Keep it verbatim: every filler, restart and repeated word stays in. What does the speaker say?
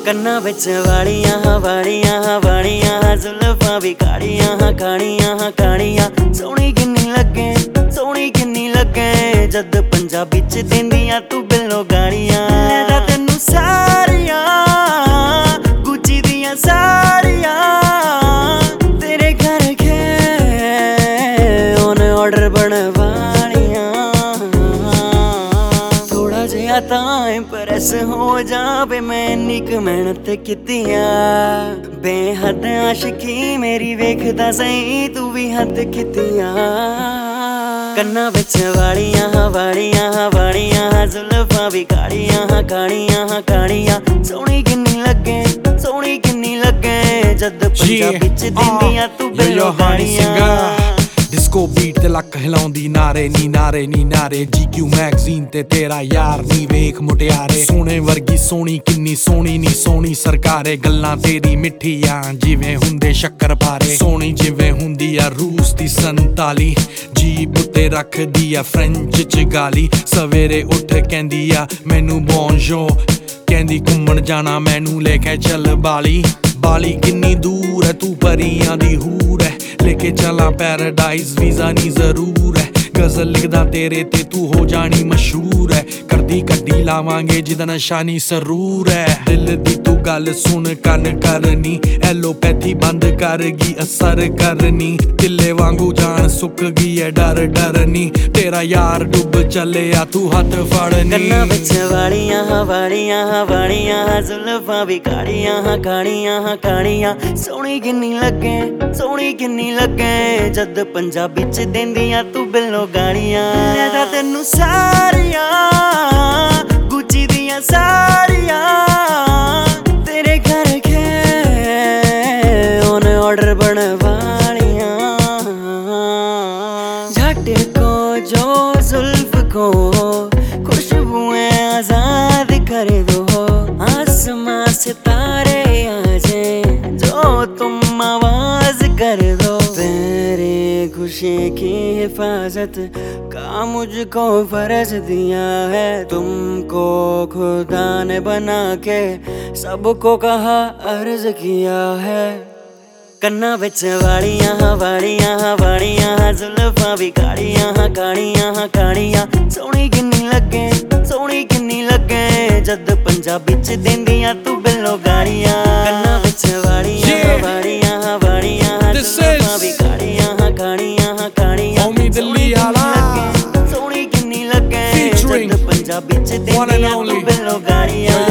ਕੰਨਾਂ ਵਿੱਚ ਵਾਲੀਆਂ ਵਾਲੀਆਂ ਵਾਲੀਆਂ ਜ਼ੁਲਫਾਂ ਵੀ ਕਾਲੀਆਂ ਕਾਲੀਆਂ ਕਾਲੀਆਂ ਸੋਹਣੀ ਕਿੰਨੀ ਲੱਗੇ ਸੋਹਣੀ ਕਿੰਨੀ ਲੱਗੇ ਜਦ ਪੰਜਾਬੀ ਚ ਦਿੰਦੀਆਂ ਤੂੰ ਬਿੱਲੋ ਗਾਲੀਆਂ ਲੈਦਾ ਤੈਨੂੰ ਸਾਰੀਆਂ ਗੁੱਚੀ ਦੀਆਂ ਸਾਰੀਆਂ ਤੇਰੇ ਘਰ ਕੇ ਉਹਨੇ ਆਰਡਰ ਬਣਵਾਲੀਆਂ ਥੋੜਾ ਜਿਹਾ ਤਾਂ ਇੰਪ੍ਰੈਸ ਹੋ ਜਾਵੇ ਮੈਂ ਇੰਨੀ ਕੁ ਮਿਹਨਤ ਕੀਤੀ ਆ ਬੇਹੱਦ ਆਸ਼ਕੀ ਮੇਰੀ ਵੇਖਦਾ ਸਹੀ ਤੂੰ ਵੀ ਹੱਦ ਕੀਤੀ ਆ ਕੰਨਾਂ ਵਿੱਚ ਵਾਲੀਆਂ ਵਾਲੀਆਂ ਵਾਲੀਆਂ ਜ਼ੁਲਫਾਂ ਵੀ ਕਾਲੀਆਂ ਕਾਲੀਆਂ ਕਾਲੀਆਂ ਸੋਹਣੀ ਕਿੰਨੀ ਲੱਗੇ ਸੋਹਣੀ ਕਿੰਨੀ ਲੱਗੇ ਜਦ ਪੰਜਾਬੀ ਚ ਦਿੰਦੀਆਂ ਤੂੰ ਬਿੱਲੋ ਗਾਲੀਆਂ डिस्को बीट ते लक हिलाउंदी नारे नी नारे नी नारे जी क्यू मैगजीन ते तेरा यार नी वेख मुटियारे सोने वर्गी सोनी किन्नी सोनी नी सोनी सरकारे गल्लां तेरी मिठियां जिवें हुंदे शक्कर पारे सोनी जिवें हुंदी आ रूस दी संताली जीप उत्ते रखदी आ फ्रेंच च गाली सवेरे उठ कहंदी आ मैनू बोंजोर कहंदी घुम्मण जाना मैनू लेके चल बाली बाली किन्नी दूर है तू परियां दी हूर है लेके चला पैराडाइज वीजा नी जरूर है गजल लिखदा तेरे ते तू हो जानी मशहूर है करदी कड्डी लावांगे जिदा नशा नी सरूर है दिल दी तू गल सुन कन करनी एलोपैथी बंद कर गई असर करनी दिले वांगू जान सुक गई है डर डरनी तेरा यार डुब चले आ तू हथ फड़नी ਕੰਨਾਂ ਵਿੱਚ ਵਾਲੀਆਂ ਵਾਲੀਆਂ ਵਾਲੀਆਂ ਜ਼ੁਲਫਾਂ ਵੀ ਕਾਲੀਆਂ ਕਾਲੀਆਂ ਕਾਲੀਆਂ ਸੋਹਣੀ ਕਿੰਨੀ ਲੱਗੇ ਸੋਹਣੀ ਕਿੰਨੀ ਲੱਗੇ ਜਦ ਪੰਜਾਬੀ ਚ ਦਿੰਦੀਆਂ ਤੂੰ ਬਿੱਲੋ ਗਾਲੀਆਂ ਲੈਦਾ ਤੈਨੂੰ ਸਾਰੀਆਂ ਗੁੱਚੀ ਦੀਆਂ ਸਾਰੀਆਂ ਤੇਰੇ ਘਰ ਕੇ ਉਹਨੇ ਆਰਡਰ ਬਣਵਾਲੀਆਂ झट को जो जुल्फ को खुशबुएं आजाद कर दो आसमां सितारे आ जाए जो तुम आवाज कर दो तेरी खुशी की हिफाजत का मुझको फर्ज दिया है तुमको खुदा ने बना के सबको कहा अर्ज किया है ਕੰਨਾਂ ਵਿੱਚ ਵਾਲੀਆਂ ਵਾਲੀਆਂ ਵਾਲੀਆਂ ਜ਼ੁਲਫਾਂ ਵੀ ਕਾਲੀਆਂ ਕਾਲੀਆਂ ਕਾਲੀਆਂ ਸੋਹਣੀ ਕਿੰਨੀ ਲੱਗੇ ਸੋਹਣੀ ਕਿੰਨੀ ਲੱਗੇ ਜਦ ਪੰਜਾਬੀ ਚ ਦਿੰਦੀਆਂ ਤੂੰ ਬਿੱਲੋ ਗਾਲੀਆਂ ਕੰਨਾਂ ਵਿੱਚ ਵਾਲੀਆਂ ਵਾਲੀਆਂ ਵਾਲੀਆਂ ਜ਼ੁਲਫਾਂ ਵੀ ਕਾਲੀਆਂ ਕਾਲੀਆਂ ਕਾਲੀਆਂ ਦਿੱਲੀ ਵਾਲਾ ਸੋਹਣੀ ਕਿੰਨੀ ਲੱਗੇ ਜਦ ਪੰਜਾਬੀ ਚ ਦਿੰਦੀਆਂ ਤੂੰ ਬਿੱਲੋ ਗਾਲੀਆਂ